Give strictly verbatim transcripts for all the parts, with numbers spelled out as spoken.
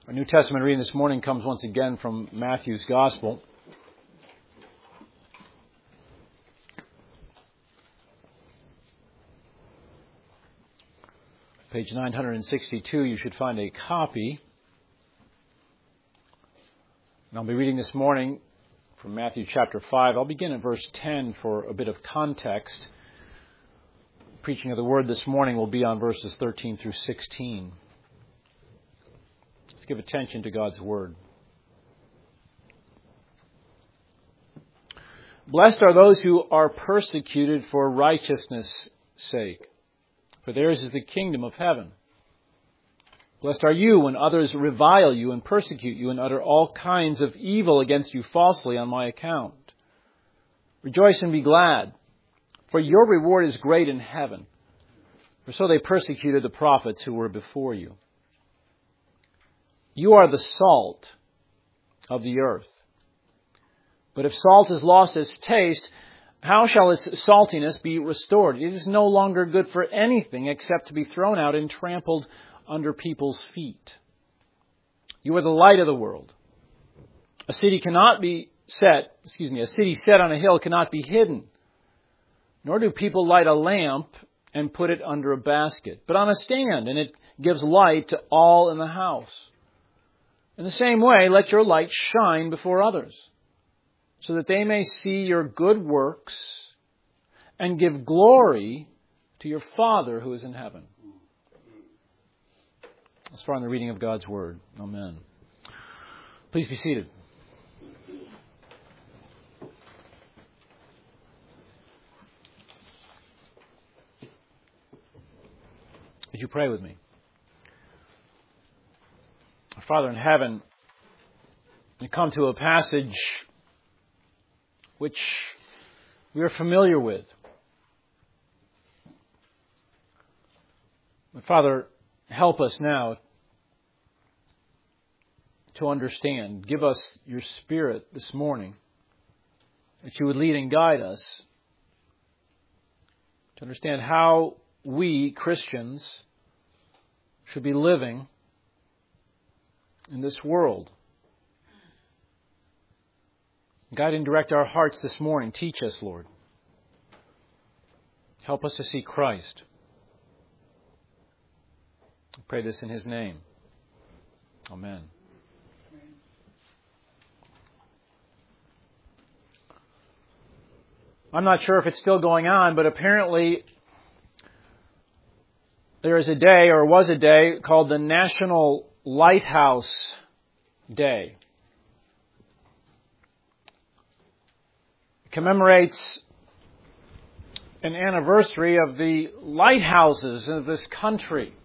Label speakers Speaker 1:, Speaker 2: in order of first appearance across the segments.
Speaker 1: Our New Testament reading this morning comes once again from Matthew's Gospel. Page nine sixty-two, you should find a copy. And I'll be reading this morning from Matthew chapter five. I'll begin at verse ten for a bit of context. The preaching of the Word this morning will be on verses thirteen through sixteen. Let's give attention to God's Word. Blessed are those who are persecuted for righteousness' sake, for theirs is the kingdom of heaven. Blessed are you when others revile you and persecute you and utter all kinds of evil against you falsely on my account. Rejoice and be glad, for your reward is great in heaven. For so they persecuted the prophets who were before you. You are the salt of the earth. But if salt has lost its taste, how shall its saltiness be restored? It is no longer good for anything except to be thrown out and trampled under people's feet. You are the light of the world. A city cannot be set, excuse me, a city set on a hill cannot be hidden. Nor do people light a lamp and put it under a basket, but on a stand, and it gives light to all in the house. In the same way, let your light shine before others, so that they may see your good works and give glory to your Father who is in heaven. As far in the reading of God's Word. Amen. Please be seated. Would you pray with me? Our Father in heaven, we come to a passage which we are familiar with. But Father, help us now to understand. Give us your Spirit this morning, that you would lead and guide us to understand how we, Christians, should be living in this world. Guide and direct our hearts this morning. Teach us, Lord. Help us to see Christ. I pray this in His name. Amen. I'm not sure if it's still going on, but apparently there is a day, or was a day, called the National Lighthouse Day. It commemorates an anniversary of the lighthouses of this country.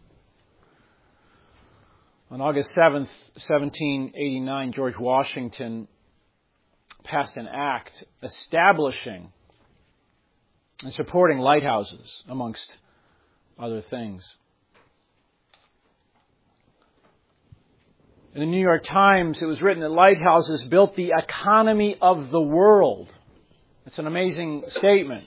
Speaker 1: On August seventh, seventeen eighty-nine, George Washington passed an act establishing and supporting lighthouses, amongst other things. In the New York Times, it was written that lighthouses built the economy of the world. It's an amazing statement.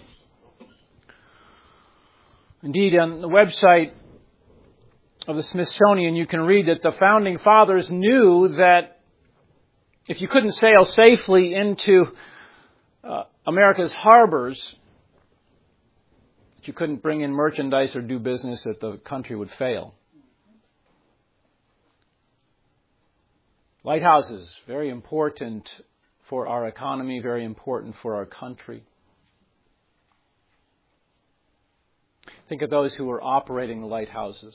Speaker 1: Indeed, on the website of the Smithsonian, you can read that the Founding Fathers knew that if you couldn't sail safely into uh, America's harbors, that you couldn't bring in merchandise or do business, that the country would fail. Lighthouses, very important for our economy, very important for our country. Think of those who were operating the lighthouses.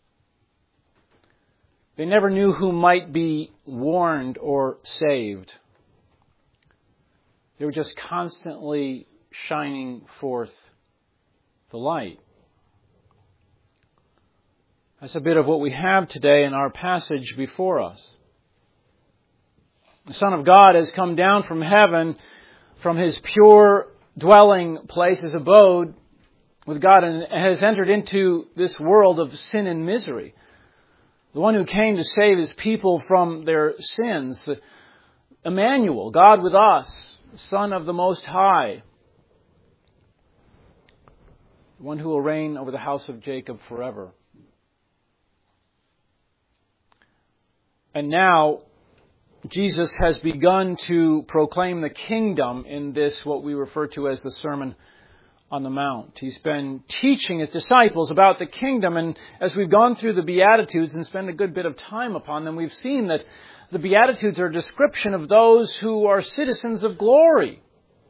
Speaker 1: They never knew who might be warned or saved. They were just constantly shining forth the light. That's a bit of what we have today in our passage before us. The Son of God has come down from heaven, from His pure dwelling place, His abode with God, and has entered into this world of sin and misery. The one who came to save His people from their sins. Emmanuel, God with us, Son of the Most High. The one who will reign over the house of Jacob forever. And now Jesus has begun to proclaim the kingdom in this, what we refer to as the Sermon on the Mount. He's been teaching His disciples about the kingdom, and as we've gone through the Beatitudes and spent a good bit of time upon them, we've seen that the Beatitudes are a description of those who are citizens of glory.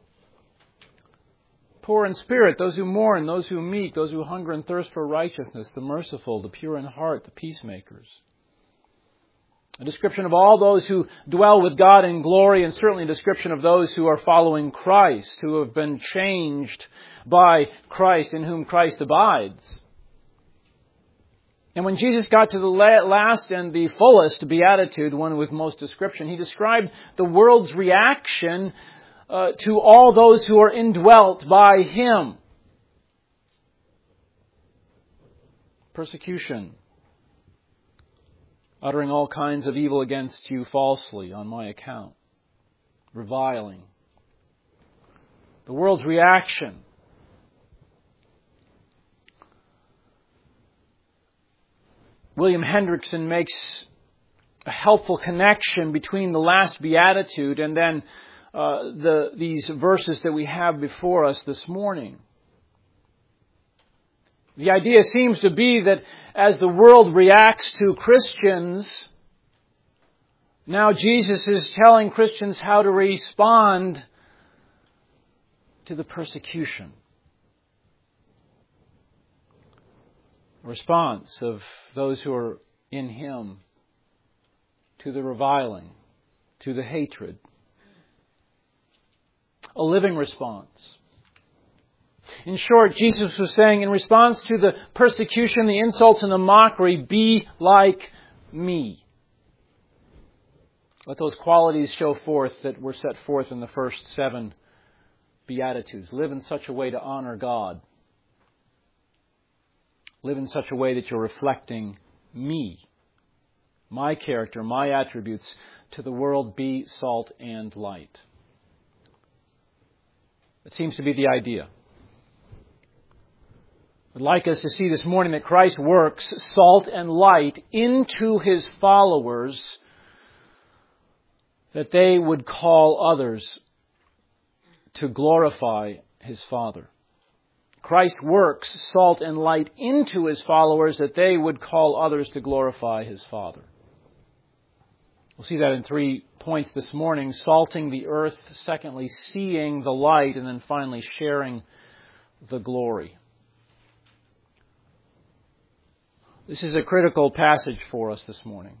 Speaker 1: Poor in spirit, those who mourn, those who meet, those who hunger and thirst for righteousness, the merciful, the pure in heart, the peacemakers. A description of all those who dwell with God in glory, and certainly a description of those who are following Christ, who have been changed by Christ, in whom Christ abides. And when Jesus got to the last and the fullest beatitude, one with most description, He described the world's reaction uh, to all those who are indwelt by Him. Persecution. Uttering all kinds of evil against you falsely on my account. Reviling. The world's reaction. William Hendrickson makes a helpful connection between the last beatitude and then uh, the these verses that we have before us this morning. The idea seems to be that as the world reacts to Christians, now Jesus is telling Christians how to respond to the persecution. A response of those who are in Him to the reviling, to the hatred. A living response. In short, Jesus was saying, in response to the persecution, the insults, and the mockery, be like me. Let those qualities show forth that were set forth in the first seven Beatitudes. Live in such a way to honor God. Live in such a way that you're reflecting me, my character, my attributes to the world. Be salt and light. It seems to be the idea. I'd like us to see this morning that Christ works salt and light into His followers that they would call others to glorify His Father. Christ works salt and light into His followers that they would call others to glorify His Father. We'll see that in three points this morning. Salting the earth, secondly, seeing the light, and then finally sharing the glory. This is a critical passage for us this morning.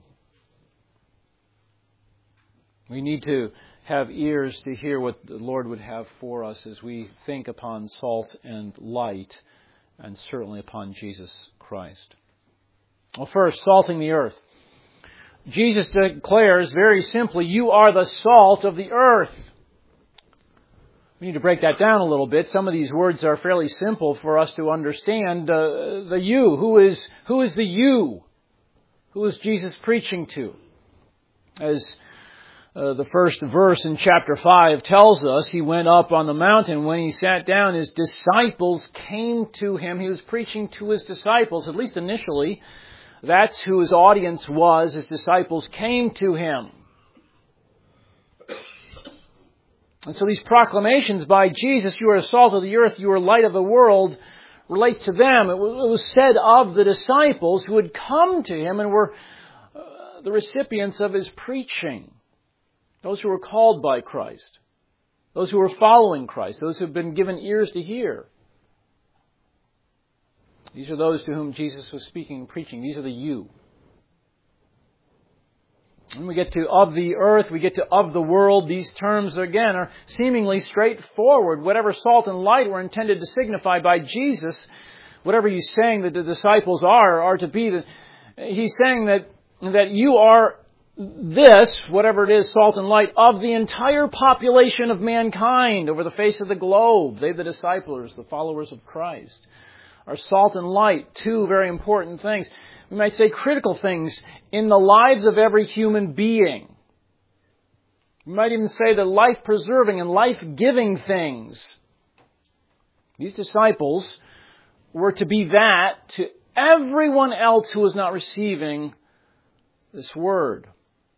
Speaker 1: We need to have ears to hear what the Lord would have for us as we think upon salt and light, and certainly upon Jesus Christ. Well, first, salting the earth. Jesus declares very simply, you are the salt of the earth. We need to break that down a little bit. Some of these words are fairly simple for us to understand. Uh, the you, who is who is the you? Who is Jesus preaching to? As uh, the first verse in chapter five tells us, He went up on the mountain. When He sat down, His disciples came to Him. He was preaching to His disciples, at least initially. That's who His audience was. His disciples came to Him. And so these proclamations by Jesus, you are the salt of the earth, you are light of the world, relates to them. It was said of the disciples who had come to Him and were uh, the recipients of His preaching. Those who were called by Christ. Those who were following Christ. Those who have been given ears to hear. These are those to whom Jesus was speaking and preaching. These are the you. When we get to of the earth, we get to of the world. These terms, again, are seemingly straightforward. Whatever salt and light were intended to signify by Jesus, whatever He's saying that the disciples are, are to be, the, He's saying that, that you are this, whatever it is, salt and light, of the entire population of mankind over the face of the globe. They, the disciples, the followers of Christ, are salt and light, two very important things. We might say critical things in the lives of every human being. We might even say the life-preserving and life-giving things. These disciples were to be that to everyone else who was not receiving this word.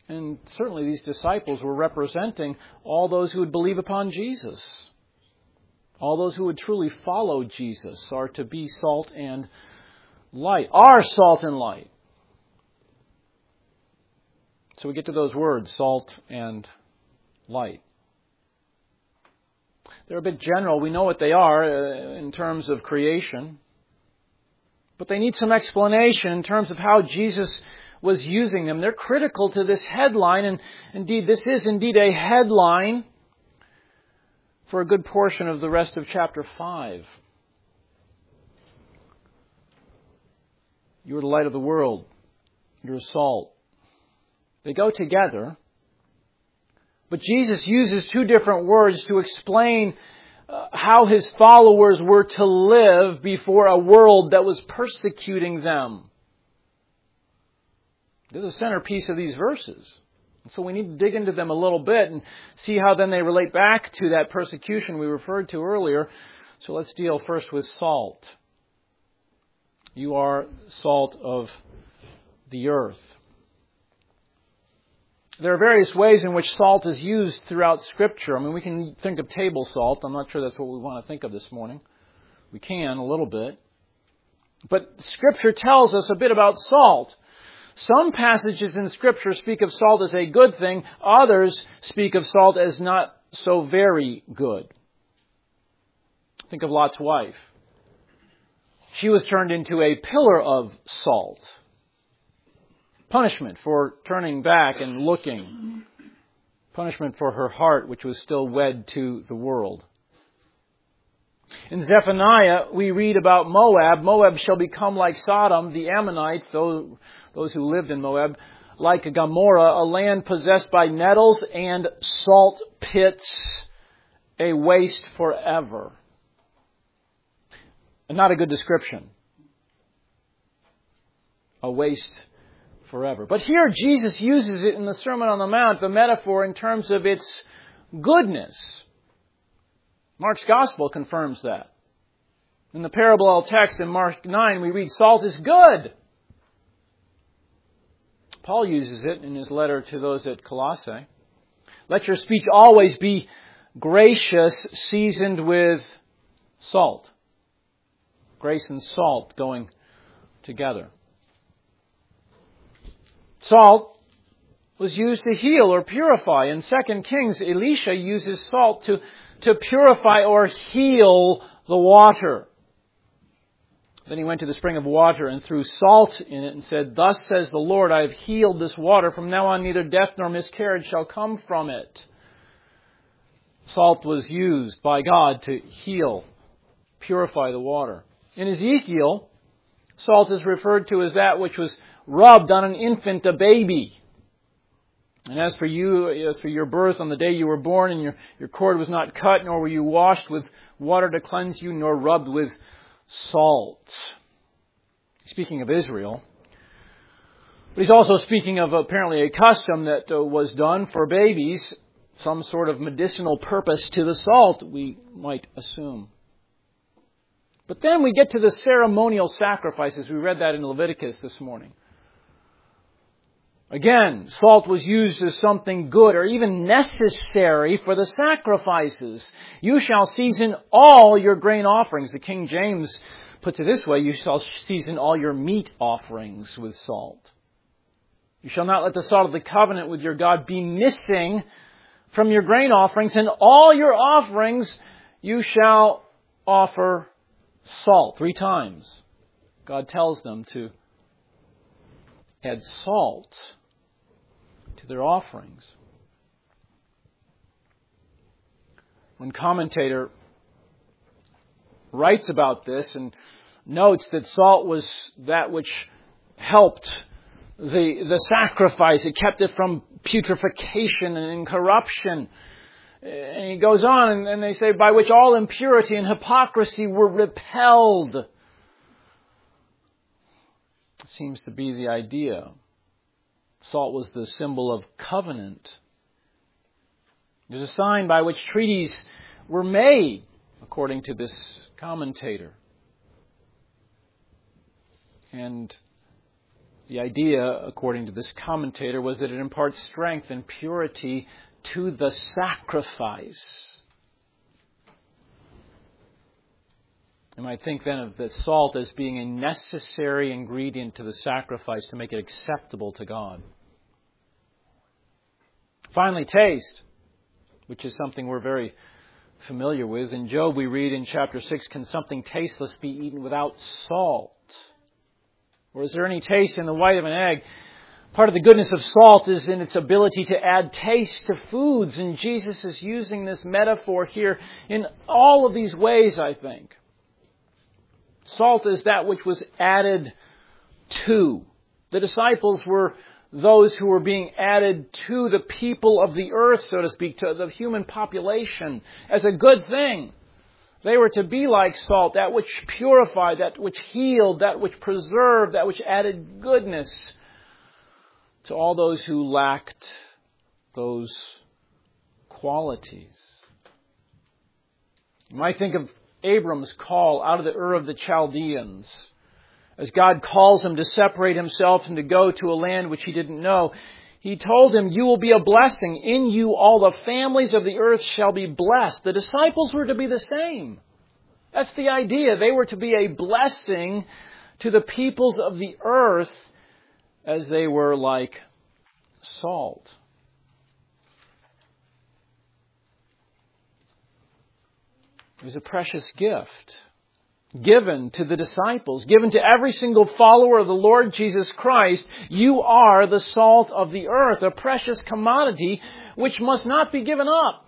Speaker 1: And certainly these disciples were representing all those who would believe upon Jesus. All those who would truly follow Jesus are to be salt and light. Are salt and light. So we get to those words, salt and light. They're a bit general. We know what they are uh, in terms of creation. But they need some explanation in terms of how Jesus was using them. They're critical to this headline, and indeed, this is indeed a headline for a good portion of the rest of chapter five. You are the light of the world. You're salt. They go together. But Jesus uses two different words to explain uh, how His followers were to live before a world that was persecuting them. They're the centerpiece of these verses. And so we need to dig into them a little bit and see how then they relate back to that persecution we referred to earlier. So let's deal first with salt. You are salt of the earth. There are various ways in which salt is used throughout Scripture. I mean, we can think of table salt. I'm not sure that's what we want to think of this morning. We can, a little bit. But Scripture tells us a bit about salt. Some passages in Scripture speak of salt as a good thing. Others speak of salt as not so very good. Think of Lot's wife. She was turned into a pillar of salt. Punishment for turning back and looking. Punishment for her heart, which was still wed to the world. In Zephaniah, we read about Moab. Moab shall become like Sodom, the Ammonites, those, those who lived in Moab, like Gomorrah, a land possessed by nettles and salt pits, a waste forever. Not a good description. A waste forever. But here Jesus uses it in the Sermon on the Mount, the metaphor, in terms of its goodness. Mark's Gospel confirms that. In the parallel text in Mark nine, we read, salt is good. Paul uses it in his letter to those at Colossae. Let your speech always be gracious, seasoned with salt. Grace and salt going together. Salt was used to heal or purify. In Second Kings, Elisha uses salt to, to purify or heal the water. Then he went to the spring of water and threw salt in it and said, thus says the Lord, I have healed this water. From now on neither death nor miscarriage shall come from it. Salt was used by God to heal, purify the water. In Ezekiel, salt is referred to as that which was rubbed on an infant, a baby. And as for you, as for your birth, on the day you were born, and your, your cord was not cut, nor were you washed with water to cleanse you, nor rubbed with salt. Speaking of Israel. But he's also speaking of apparently a custom that uh, was done for babies, some sort of medicinal purpose to the salt, we might assume. But then we get to the ceremonial sacrifices. We read that in Leviticus this morning. Again, salt was used as something good or even necessary for the sacrifices. You shall season all your grain offerings. The King James puts it this way, you shall season all your meat offerings with salt. You shall not let the salt of the covenant with your God be missing from your grain offerings. And all your offerings you shall offer salt. Three times God tells them to add salt to their offerings. One commentator writes about this and notes that salt was that which helped the, the sacrifice. It kept it from putrefaction and corruption. And he goes on and, and they say, by which all impurity and hypocrisy were repelled. It seems to be the idea. Salt was the symbol of covenant. It was a sign by which treaties were made, according to this commentator. And The idea, according to this commentator, was that it imparts strength and purity to the sacrifice. You might think then of the salt as being a necessary ingredient to the sacrifice to make it acceptable to God. Finally, taste, which is something we're very familiar with. In Job we read in chapter six, can something tasteless be eaten without salt? Or is there any taste in the white of an egg? Part of the goodness of salt is in its ability to add taste to foods. And Jesus is using this metaphor here in all of these ways, I think. Salt is that which was added to. The disciples were those who were being added to the people of the earth, so to speak, to the human population, as a good thing. They were to be like salt, that which purified, that which healed, that which preserved, that which added goodness to all those who lacked those qualities. You might think of Abram's call out of the Ur of the Chaldeans, as God calls him to separate himself and to go to a land which he didn't know. He told him, you will be a blessing. In you all the families of the earth shall be blessed. The disciples were to be the same. That's the idea. They were to be a blessing to the peoples of the earth as they were like salt. It was a precious gift given to the disciples, given to every single follower of the Lord Jesus Christ. You are the salt of the earth, a precious commodity which must not be given up.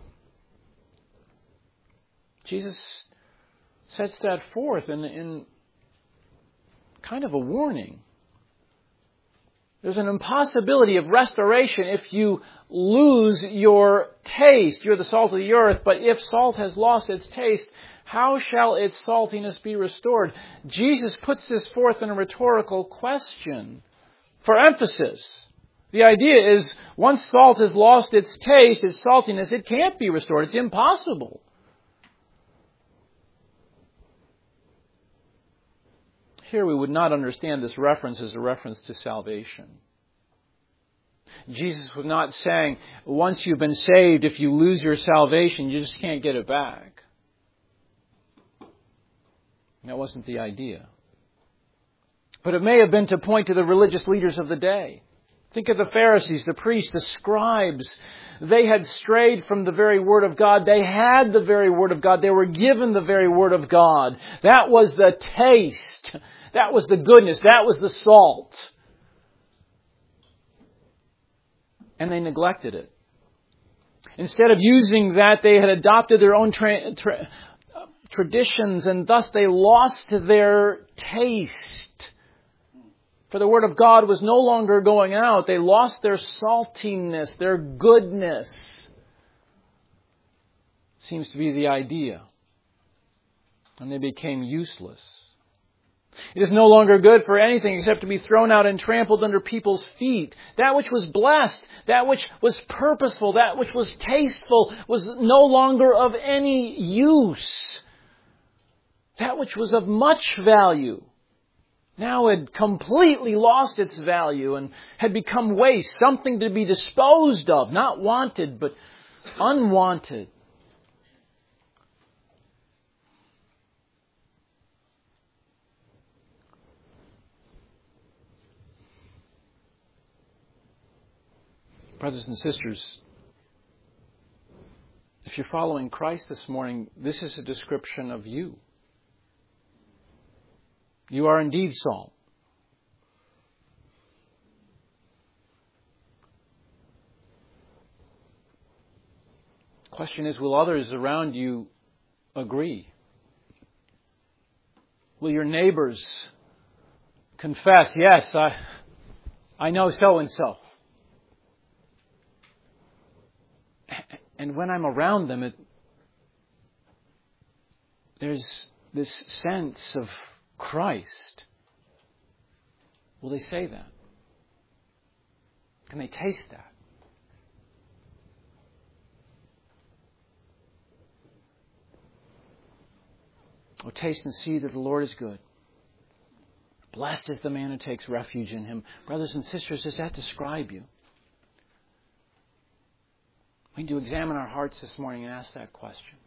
Speaker 1: Jesus sets that forth in, in kind of a warning. There's an impossibility of restoration if you lose your taste. You're the salt of the earth, but if salt has lost its taste, how shall its saltiness be restored? Jesus puts this forth in a rhetorical question for emphasis. The idea is, once salt has lost its taste, its saltiness, it can't be restored. It's impossible. Here we would not understand this reference as a reference to salvation. Jesus was not saying, once you've been saved, if you lose your salvation, you just can't get it back. That wasn't the idea. But it may have been to point to the religious leaders of the day. Think of the Pharisees, the priests, the scribes. They had strayed from the very Word of God. They had the very Word of God. They were given the very Word of God. That was the taste. That was the goodness. That was the salt. And they neglected it. Instead of using that, they had adopted their own tra- tra- traditions, and thus they lost their taste. For the Word of God was no longer going out. They lost their saltiness, their goodness. Seems to be the idea. And they became useless. It is no longer good for anything except to be thrown out and trampled under people's feet. That which was blessed, that which was purposeful, that which was tasteful, was no longer of any use. That which was of much value now had completely lost its value and had become waste, something to be disposed of, not wanted, but unwanted. Brothers and sisters, if you're following Christ this morning, this is a description of you. You are indeed salt. The question is, will others around you agree? Will your neighbors confess, yes, I, I know so-and-so. And when I'm around them, it, there's this sense of Christ. Will they say that? Can they taste that? Oh, taste and see that the Lord is good. Blessed is the man who takes refuge in him. Brothers and sisters, does that describe you? We need to examine our hearts this morning and ask that question.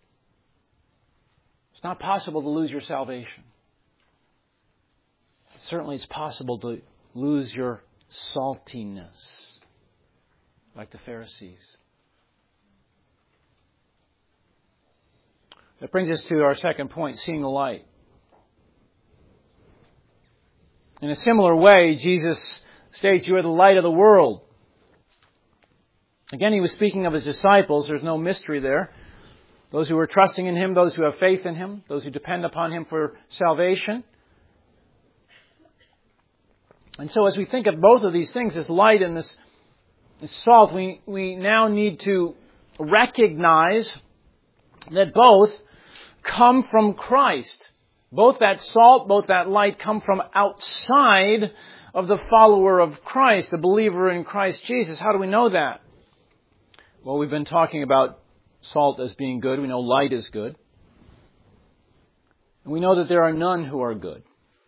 Speaker 1: It's not possible to lose your salvation. Certainly it's possible to lose your saltiness, like the Pharisees. That brings us to our second point, seeing the light. In a similar way, Jesus states, you are the light of the world. Again, he was speaking of his disciples. There's no mystery there. Those who are trusting in him, those who have faith in him, those who depend upon him for salvation. And so as we think of both of these things, this light and this, this salt, we, we now need to recognize that both come from Christ. Both that salt, both that light come from outside of the follower of Christ, the believer in Christ Jesus. How do we know that? Well, we've been talking about salt as being good. We know light is good. And we know that there are none who are good.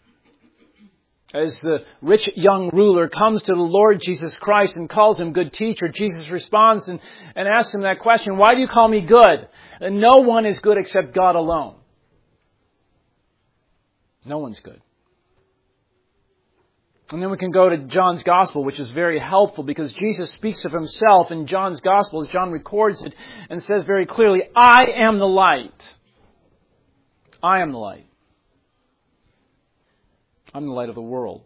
Speaker 1: As the rich young ruler comes to the Lord Jesus Christ and calls him good teacher, Jesus responds and, and asks him that question, why do you call me good? And no one is good except God alone. No one's good. And then we can go to John's Gospel, which is very helpful because Jesus speaks of himself in John's Gospel as John records it and says very clearly, I am the light. I am the light. I'm the light of the world.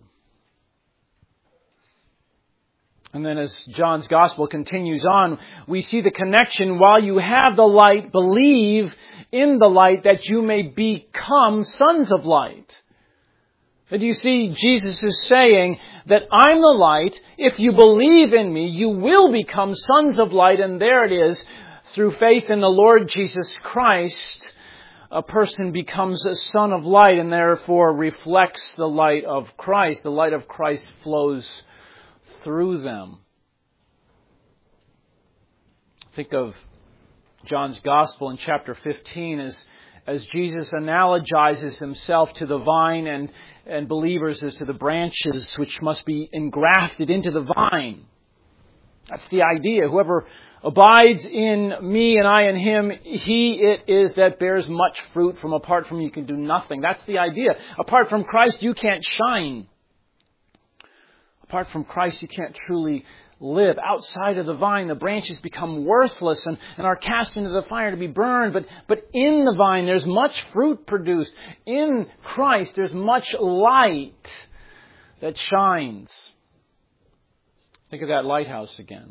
Speaker 1: And then as John's Gospel continues on, we see the connection. While you have the light, believe in the light that you may become sons of light. But you see, Jesus is saying that I'm the light. If you believe in me, you will become sons of light. And there it is. Through faith in the Lord Jesus Christ, a person becomes a son of light and therefore reflects the light of Christ. The light of Christ flows through them. Think of John's Gospel in chapter fifteen as, as Jesus analogizes himself to the vine and, and believers as to the branches which must be engrafted into the vine. That's the idea. Whoever abides in me and I in him, he it is that bears much fruit. From apart from you can do nothing. That's the idea. Apart from Christ, you can't shine. Apart from Christ, you can't truly live. Outside of the vine, the branches become worthless and, and are cast into the fire to be burned. But, but in the vine, there's much fruit produced. In Christ, there's much light that shines. Think of that lighthouse again.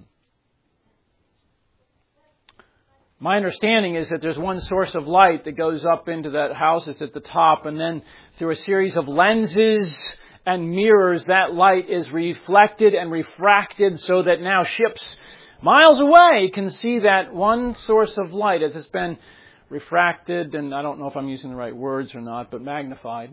Speaker 1: My understanding is that there's one source of light that goes up into that house. It's at the top. And then through a series of lenses and mirrors, that light is reflected and refracted so that now ships miles away can see that one source of light as it's been refracted. And I don't know if I'm using the right words or not, but magnified.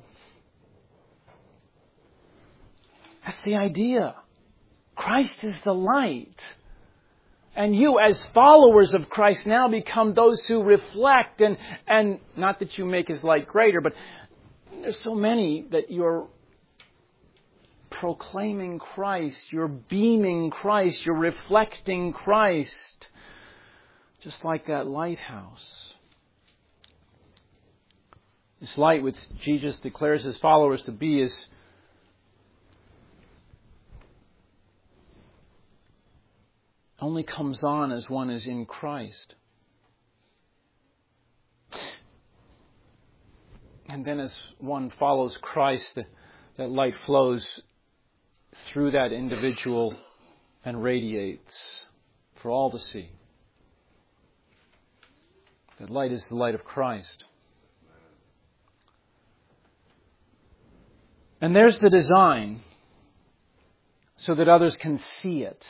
Speaker 1: That's the idea. Christ is the light. And you, as followers of Christ, now become those who reflect. And, and not that you make his light greater, but there's so many that you're proclaiming Christ. You're beaming Christ. You're reflecting Christ. Just like that lighthouse. This light which Jesus declares his followers to be is only comes on as one is in Christ. And then as one follows Christ, that light flows through that individual and radiates for all to see. That light is the light of Christ. And there's the design so that others can see it.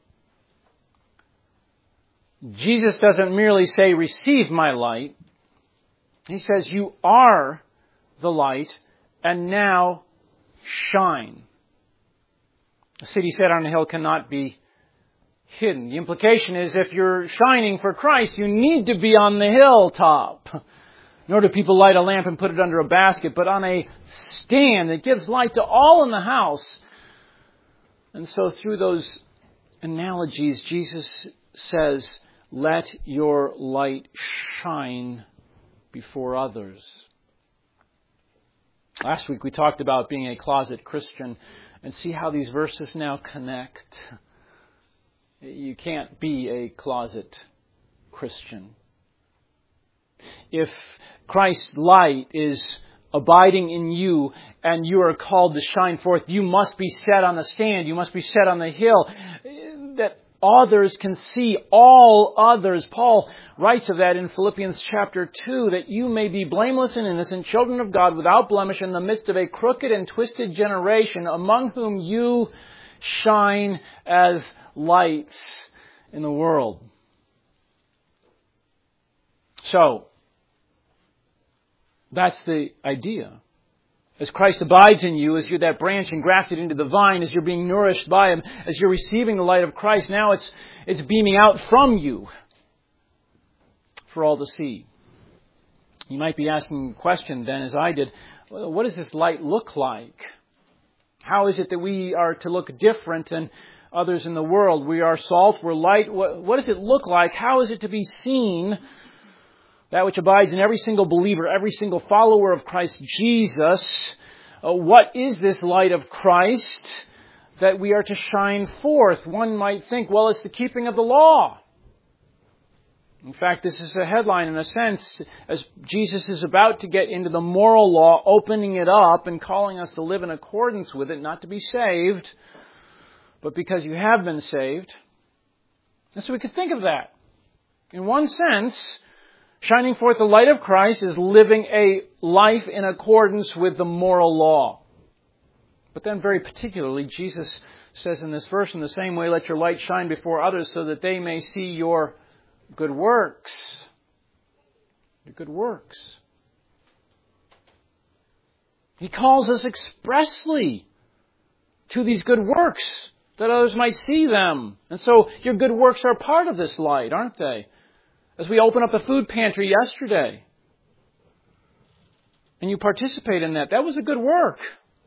Speaker 1: Jesus doesn't merely say, receive my light. He says, you are the light, and now shine. A city set on a hill cannot be hidden. The implication is if you're shining for Christ, you need to be on the hilltop. Nor do people light a lamp and put it under a basket, but on a stand that gives light to all in the house. And so through those analogies, Jesus says, let your light shine before others. Last week we talked about being a closet Christian, and see how these verses now connect. You can't be a closet Christian. If Christ's light is abiding in you and you are called to shine forth, you must be set on the stand. You must be set on the hill that others can see, all others. Paul writes of that in Philippians chapter two, that you may be blameless and innocent, children of God without blemish in the midst of a crooked and twisted generation, among whom you shine as lights in the world. So, that's the idea. As Christ abides in you, as you're that branch engrafted into the vine, as you're being nourished by Him, as you're receiving the light of Christ, now it's it's beaming out from you for all to see. You might be asking the question then, as I did, what does this light look like? How is it that we are to look different than others in the world? We are salt, we're light. What, what does it look like? How is it to be seen? That which abides in every single believer, every single follower of Christ Jesus. Uh, what is this light of Christ that we are to shine forth? One might think, well, it's the keeping of the law. In fact, this is a headline in a sense, as Jesus is about to get into the moral law, opening it up and calling us to live in accordance with it, not to be saved, but because you have been saved. And so we could think of that. In one sense, shining forth the light of Christ is living a life in accordance with the moral law. But then very particularly, Jesus says in this verse, in the same way, let your light shine before others so that they may see your good works. Your good works. He calls us expressly to these good works that others might see them. And so your good works are part of this light, aren't they? As we open up the food pantry yesterday, and you participate in that, that was a good work.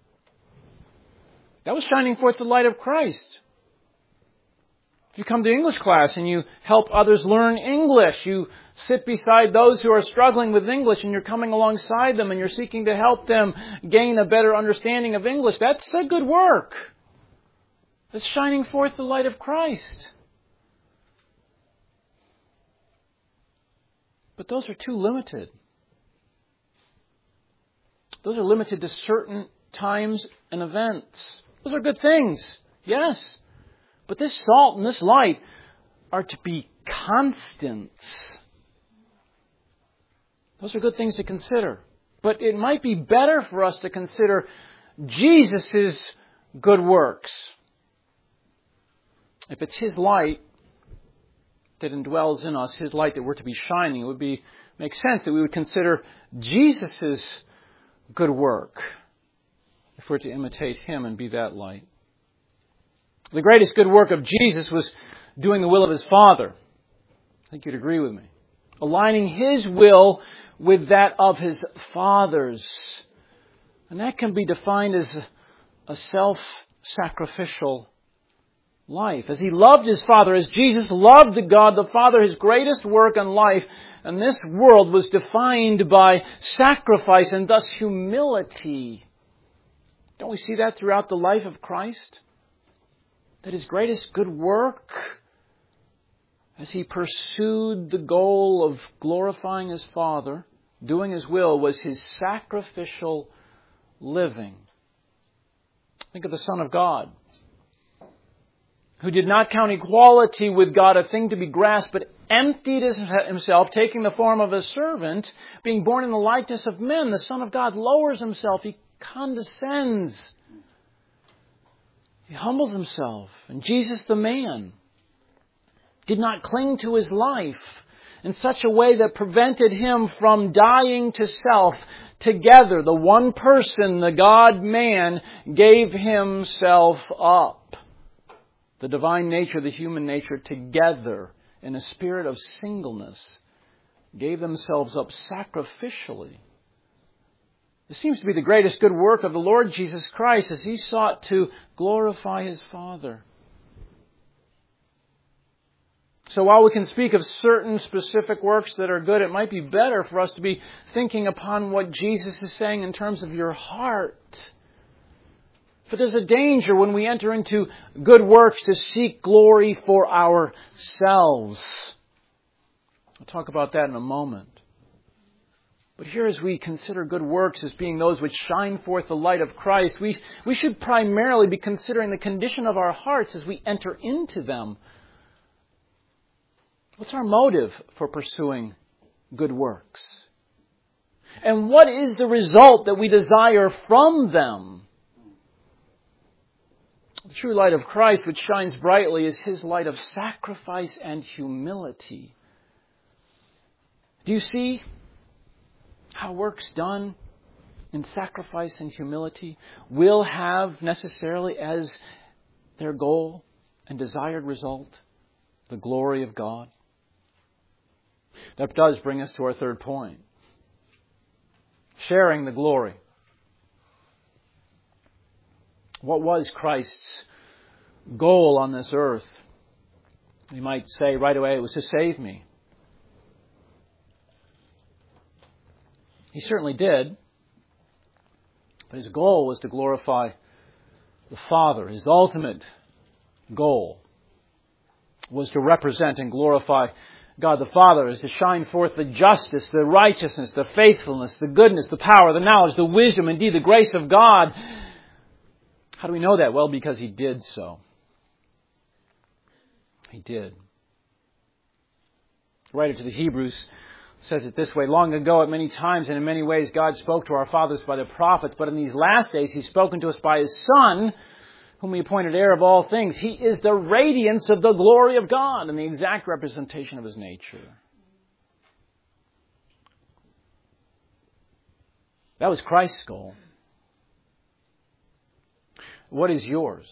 Speaker 1: That was shining forth the light of Christ. If you come to English class and you help others learn English, you sit beside those who are struggling with English and you're coming alongside them and you're seeking to help them gain a better understanding of English, that's a good work. That's shining forth the light of Christ. But those are too limited. Those are limited to certain times and events. Those are good things, yes. But this salt and this light are to be constants. Those are good things to consider. But it might be better for us to consider Jesus' good works. If it's His light that indwells in us, His light that we're to be shining, it would be make sense that we would consider Jesus' good work if we're to imitate Him and be that light. The greatest good work of Jesus was doing the will of His Father. I think you'd agree with me. Aligning His will with that of His Father's. And that can be defined as a self-sacrificial life. As He loved His Father, as Jesus loved God the Father, His greatest work in life, and this world was defined by sacrifice and thus humility. Don't we see that throughout the life of Christ? That His greatest good work, as He pursued the goal of glorifying His Father, doing His will, was His sacrificial living. Think of the Son of God, who did not count equality with God a thing to be grasped, but emptied Himself, taking the form of a servant, being born in the likeness of men. The Son of God lowers Himself. He condescends. He humbles Himself. And Jesus the man did not cling to His life in such a way that prevented Him from dying to self. Together, the one person, the God-man, gave Himself up. The divine nature, the human nature, together in a spirit of singleness gave themselves up sacrificially. This seems to be the greatest good work of the Lord Jesus Christ as He sought to glorify His Father. So while we can speak of certain specific works that are good, it might be better for us to be thinking upon what Jesus is saying in terms of your heart. For there's a danger when we enter into good works to seek glory for ourselves. I'll talk about that in a moment. But here as we consider good works as being those which shine forth the light of Christ, we, we should primarily be considering the condition of our hearts as we enter into them. What's our motive for pursuing good works? And what is the result that we desire from them? The true light of Christ, which shines brightly, is His light of sacrifice and humility. Do you see how works done in sacrifice and humility will have necessarily as their goal and desired result the glory of God? That does bring us to our third point. Sharing the glory. What was Christ's goal on this earth? We might say right away it was to save me. He certainly did. But His goal was to glorify the Father. His ultimate goal was to represent and glorify God the Father, is to shine forth the justice, the righteousness, the faithfulness, the goodness, the power, the knowledge, the wisdom, indeed the grace of God. How do we know that? Well, because He did so. He did. The writer to the Hebrews says it this way: long ago, at many times and in many ways, God spoke to our fathers by the prophets, but in these last days He's spoken to us by His Son, whom He appointed heir of all things. He is the radiance of the glory of God and the exact representation of His nature. That was Christ's goal. What is yours?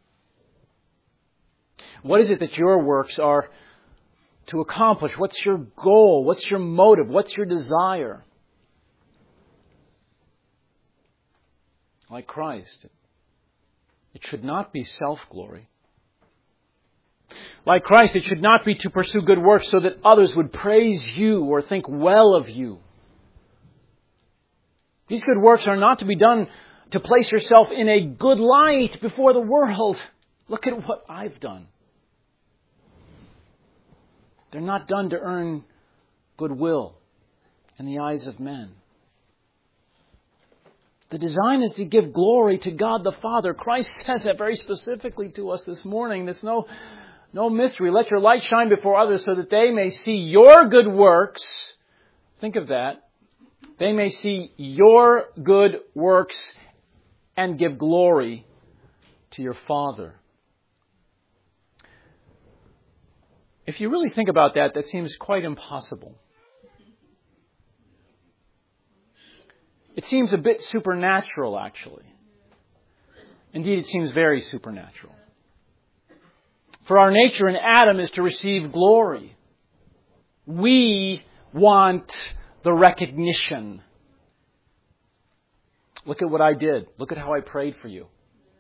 Speaker 1: What is it that your works are to accomplish? What's your goal? What's your motive? What's your desire? Like Christ, it should not be self-glory. Like Christ, it should not be to pursue good works so that others would praise you or think well of you. These good works are not to be done to place yourself in a good light before the world. Look at what I've done. They're not done to earn goodwill in the eyes of men. The design is to give glory to God the Father. Christ says that very specifically to us this morning. There's no, no mystery. Let your light shine before others so that they may see your good works. Think of that. They may see your good works and give glory to your Father. If you really think about that, that seems quite impossible. It seems a bit supernatural, actually. Indeed, it seems very supernatural. For our nature in Adam is to receive glory. We want the recognition. Look at what I did. Look at how I prayed for you.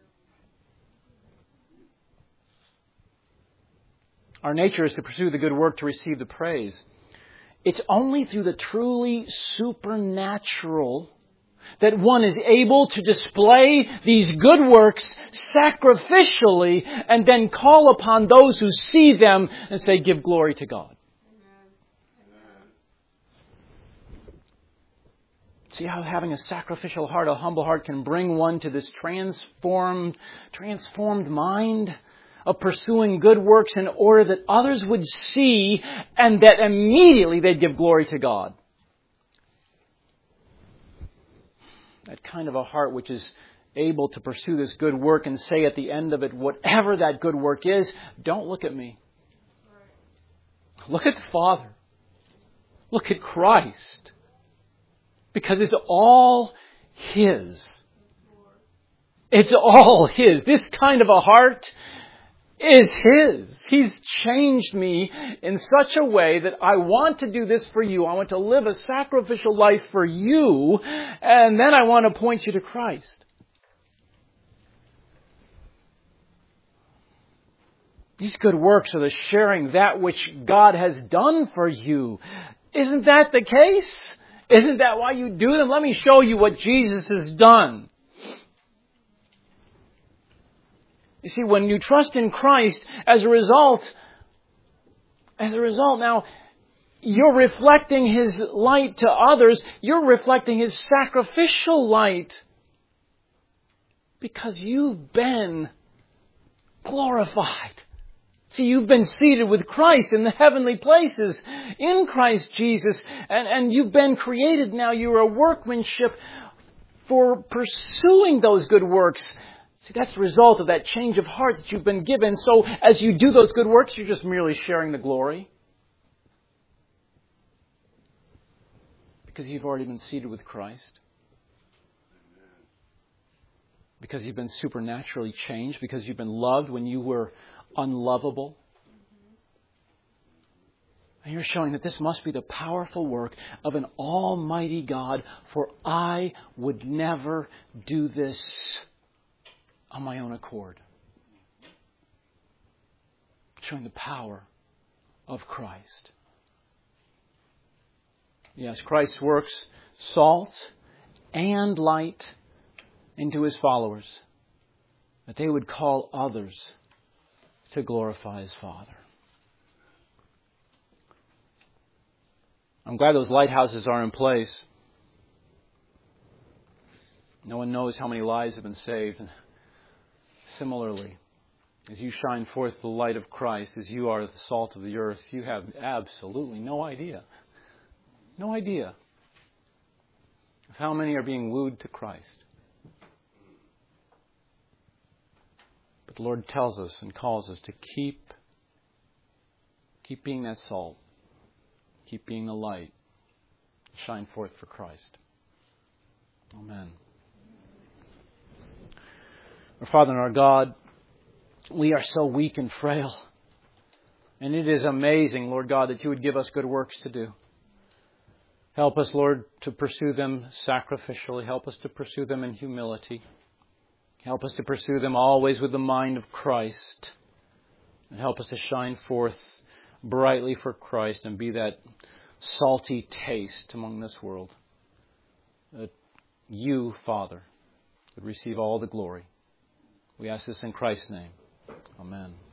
Speaker 1: Our nature is to pursue the good work to receive the praise. It's only through the truly supernatural that one is able to display these good works sacrificially and then call upon those who see them and say, give glory to God. See how having a sacrificial heart, a humble heart, can bring one to this transformed, transformed mind of pursuing good works in order that others would see and that immediately they'd give glory to God. That kind of a heart which is able to pursue this good work and say at the end of it, whatever that good work is, don't look at me. Look at the Father. Look at Christ. Because it's all His. It's all His. This kind of a heart, is His. He's changed me in such a way that I want to do this for you. I want to live a sacrificial life for you, and then I want to point you to Christ. These good works are the sharing that which God has done for you. Isn't that the case? Isn't that why you do them? Let me show you what Jesus has done. You see, when you trust in Christ, as a result, as a result now, you're reflecting His light to others. You're reflecting His sacrificial light. Because you've been glorified. See, you've been seated with Christ in the heavenly places in Christ Jesus. And, and you've been created now. You're a workmanship for pursuing those good works. See, that's the result of that change of heart that you've been given. So as you do those good works, you're just merely sharing the glory. Because you've already been seated with Christ. Because you've been supernaturally changed. Because you've been loved when you were unlovable. And you're showing that this must be the powerful work of an almighty God, for I would never do this on my own accord. Showing the power of Christ. Yes, Christ works salt and light into His followers, that they would call others to glorify His Father. I'm glad those lighthouses are in place. No one knows how many lives have been saved. And similarly, as you shine forth the light of Christ, as you are the salt of the earth, you have absolutely no idea. No idea of how many are being wooed to Christ. But the Lord tells us and calls us to keep, keep being that salt. Keep being the light. Shine forth for Christ. Amen. Our Father and our God, we are so weak and frail. And it is amazing, Lord God, that you would give us good works to do. Help us, Lord, to pursue them sacrificially. Help us to pursue them in humility. Help us to pursue them always with the mind of Christ. And help us to shine forth brightly for Christ and be that salty taste among this world. That you, Father, would receive all the glory. We ask this in Christ's name. Amen.